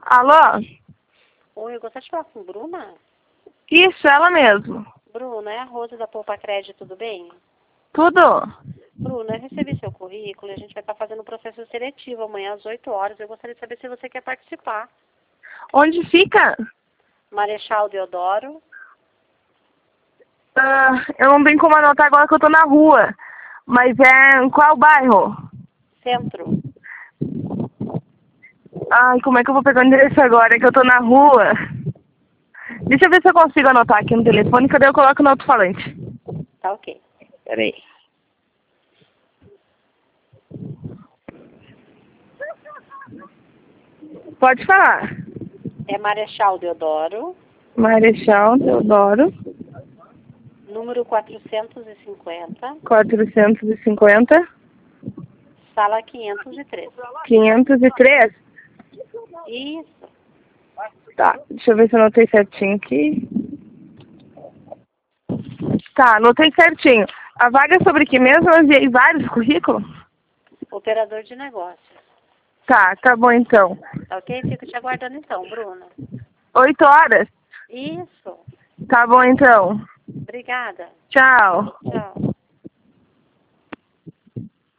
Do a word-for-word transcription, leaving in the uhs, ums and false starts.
Alô? Oi, eu gostaria de falar com Bruna. Isso, ela mesmo. Bruna, é a Rosa da Poupa Crédito, tudo bem? Tudo? Bruna, eu recebi seu currículo e a gente vai estar fazendo o processo seletivo amanhã às oito horas. Eu gostaria de saber se você quer participar. Onde fica? Marechal Deodoro. Ah, eu não tenho como anotar agora que eu tô na rua. Mas é em qual bairro? Centro. Ai, como é que eu vou pegar o endereço agora? É que eu tô na rua. Deixa eu ver se eu consigo anotar aqui no telefone, cadê eu coloco no alto-falante. Tá ok. Peraí. Pode falar. É Marechal Deodoro, Marechal Deodoro, número quatrocentos e cinquenta, quatrocentos e cinquenta, sala quinhentos e três. quinhentos e três. Isso. Tá, deixa eu ver se eu anotei certinho aqui. Tá, anotei certinho. A vaga é sobre que mesmo? Eu enviei vários currículos? Operador de negócios. Tá, tá bom então. Tá ok? Fico te aguardando então, Bruna. Oito horas? Isso. Tá bom então. Obrigada. Tchau. Tchau.